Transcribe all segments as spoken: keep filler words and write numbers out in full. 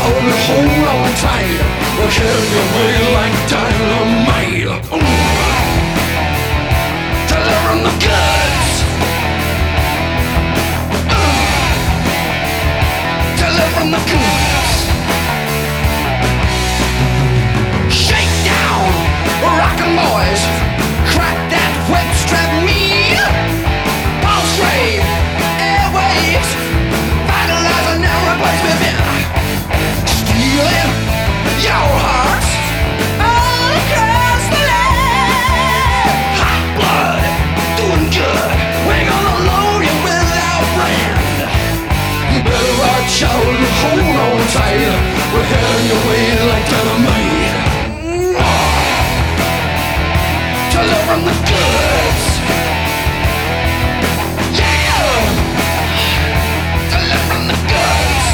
shout, hold on tight. We'll carry you away like dynamite. Delivering the goods. Delivering the goods. Shake down, rockin' boys. Crack that whip, strap me. Pulse rate, airwaves. Vitalize and replace within. Stealing your hearts all across the land. Hot blood, doing good. We're gonna load you with our brand. You better watch out and hold on tight. We're heading your way like dynamite. Delivering the goods. Yeah! Delivering the goods.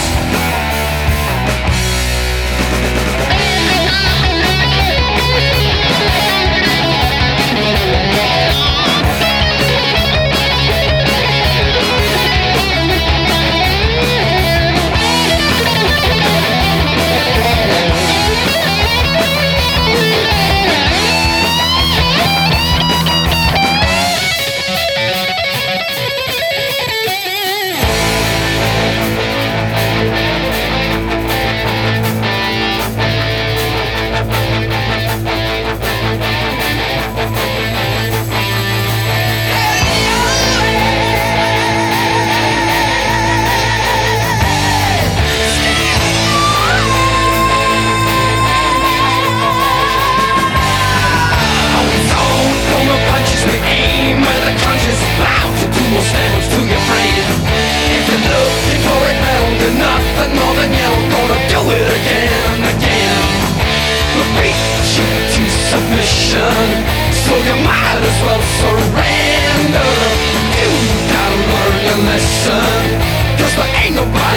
Stands to your brain. If you're looking for it now, you're nothing more than you're gonna do it again and again. Beat you to submission, so you might as well surrender. You gotta learn your lesson, 'cause there ain't nobody